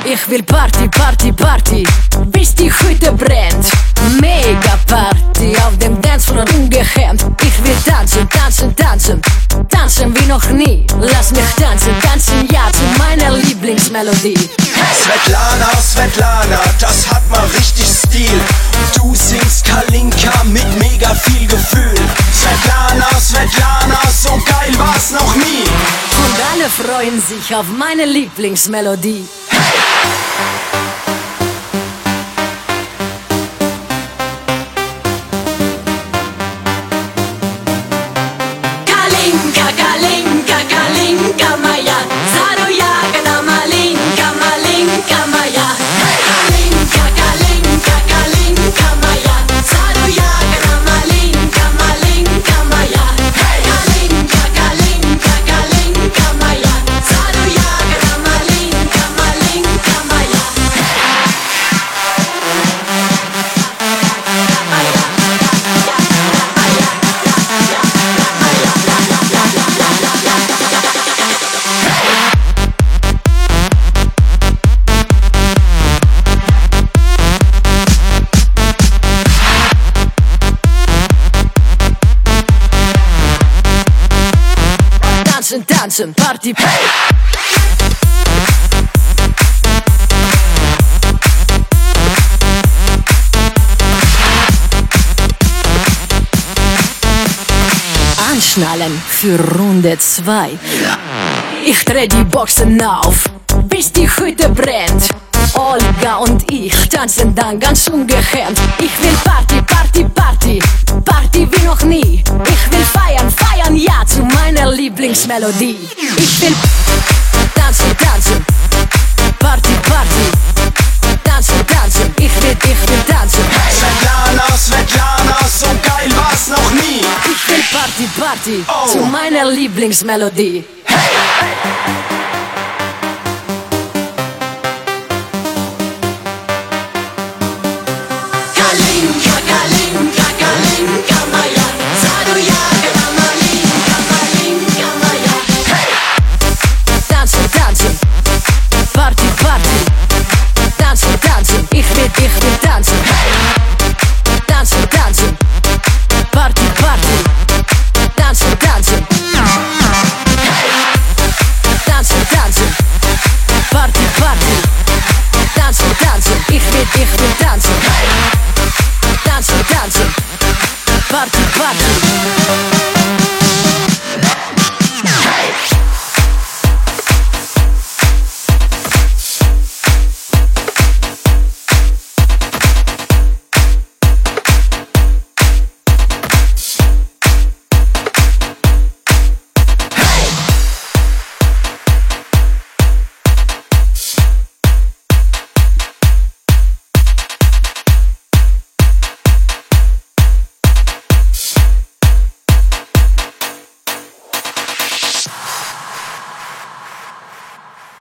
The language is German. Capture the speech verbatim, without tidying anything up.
Ich will Party, Party, Party, bis die Hütte brennt. Mega Party auf dem Dancefloor ungehemmt. Ich will tanzen, tanzen, tanzen, tanzen wie noch nie. Lass mich tanzen, tanzen ja zu meiner Lieblingsmelodie. Svetlana, Svetlana, das hat mal richtig Stil. Du singst Kalinka mit mega viel Gefühl. Svetlana, Svetlana, so geil war's noch nie. Und alle freuen sich auf meine Lieblingsmelodie. Kalinka, Kalinka, Kalinka moja, Zarujagna malinka, malinka moja. Kalinka, Kalinka, Kalinka moja, Zarujagna malinka, malinka moja. Kalinka, Kalinka, Kalinka moja, Zarujagna malinka, malinka moja. Tanzen, tanzen, Party, Anschnallen für Runde zwei. Ich dreh die Boxen auf, bis die Hütte brennt. Olga und ich tanzen dann ganz ungehemmt. Ich will Party, Party, Party, Party wie noch nie. Ich will feiern, feiern, ja zu meiner Lieblingsmelodie. Ich will tanzen, tanzen, Party, Party, tanzen, tanzen. Ich will, ich will tanzen. Svetlana, Svetlana, so geil war's noch nie. Ich will Party, Party, Oh. zu meiner Lieblingsmelodie. Kalinka, Kalinka, Kalinka moja, Zarujagna malinka, malinka moja. Tanzen, tanzen, Party, Party, tanzen, tanzen. Ich will, ich will tanzen. Tanzen, tanzen, Party, Party, tanzen, tanzen. Tanzen, tanzen, Party, Party, tanzen, tanzen. Ich will, ich will tanzen. Tanzen, tanzen, Party, Party.